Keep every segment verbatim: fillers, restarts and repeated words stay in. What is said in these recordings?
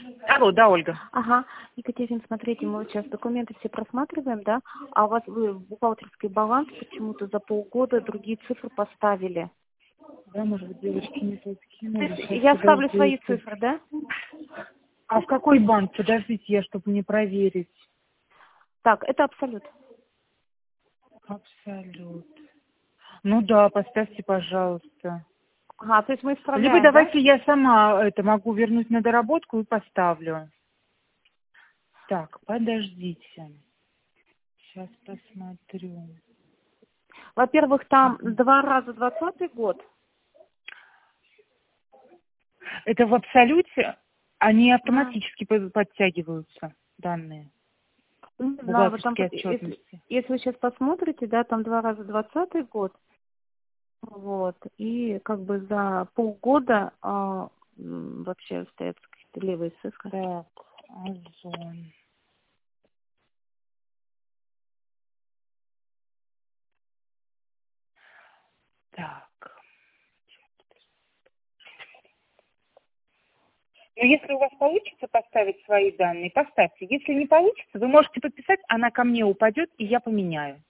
Алло, да, Ольга. Ага, Екатерина, смотрите, мы вот сейчас документы все просматриваем, да, а у вас вы в бухгалтерский баланс почему-то за полгода другие цифры поставили. Да, может быть, девочки не тут скинули. Сейчас, Я ставлю свои подождите. цифры, да? А в какой банк? Подождите, я, чтобы не проверить. Так, это абсолют. Абсолют. Ну да, поставьте, пожалуйста. Ага, то есть мы исправляем, Либо да? давайте я сама это могу вернуть на доработку и поставлю. Так, подождите. Сейчас посмотрю. Во-первых, там Ага. два раза двадцатый год. Это в абсолюте, они А, автоматически под- подтягиваются, данные не знаю, вот там, бухгалтерские если, отчетности. если вы сейчас посмотрите, да, там два раза двадцатый год, вот, и как бы за полгода а, м, вообще стоят какие-то левые цифры. Так, Озон. Так. Но если у вас получится поставить свои данные, поставьте. Если не получится, вы можете подписать, она ко мне упадет, и я поменяю.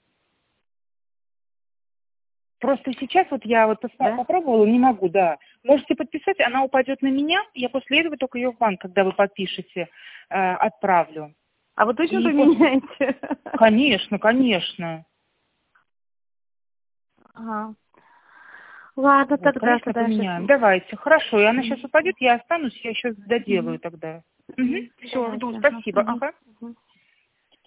Просто сейчас вот я вот пос- Да? попробовала, не могу, да. Можете подписать, она упадет на меня, я после этого только ее в банк, когда вы подпишете, э, отправлю. А вы точно И после... поменяете? Конечно, конечно. Ага. Ладно, Вот, тогда, конечно, тогда сейчас. поменяем. Давайте. Хорошо, и она сейчас упадет, я останусь, я еще доделаю тогда. Угу. Все, жду. Давайте. Ага. Спасибо. Мгм. Ага. Мгм.